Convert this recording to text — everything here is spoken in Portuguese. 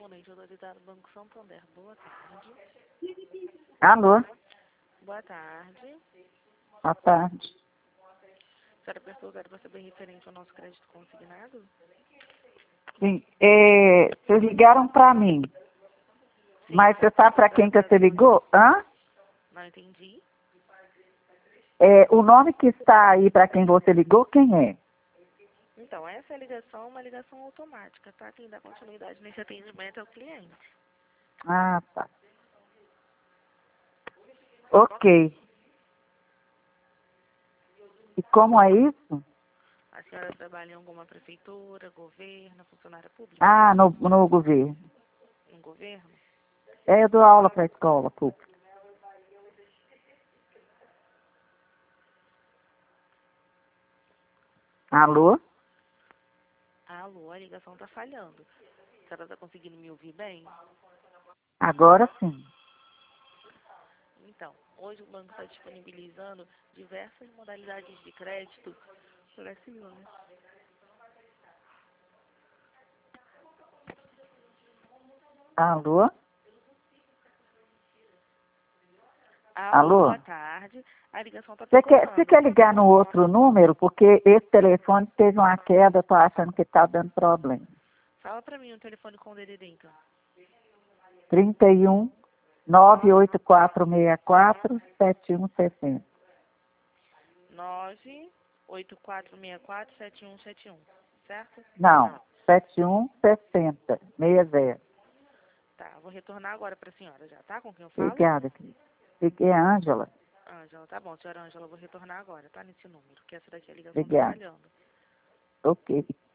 correspondente autorizado do Banco Santander. Boa tarde. Alô? Boa tarde. Boa tarde. A senhora apertou para saber referente ao nosso crédito consignado? Sim, vocês ligaram para mim, Sim, mas você sabe para quem que você ligou? Hã? Não entendi. O nome que está aí para quem você ligou, quem é? Então, essa ligação é uma ligação automática, tá? Quem dá continuidade nesse atendimento é o cliente. Ah, tá. Ok. E como é isso? A senhora trabalha em alguma prefeitura, governo, funcionária pública? Ah, no governo. No governo? Eu dou aula para a escola pública. Alô? Alô, a ligação tá falhando. A senhora tá conseguindo me ouvir bem? Agora sim. Então, hoje o banco está disponibilizando diversas modalidades de crédito para a senhora. Alô? Alô, Alô? boa tarde. A ligação está Você picotando. quer ligar no outro número? Porque esse telefone teve uma queda, eu tô achando que está dando problema. Fala para mim o telefone com o DDD, então. 31 98464 7160. 984647171, certo? Não, 7160. 60. Tá, vou retornar agora para a senhora já, tá? Com quem eu falo? Obrigada, querida. É a Ângela. Ângela, tá bom, senhora Ângela, eu vou retornar agora, tá? Nesse número, que essa daqui a ligação tá Obrigada. falhando. Ok.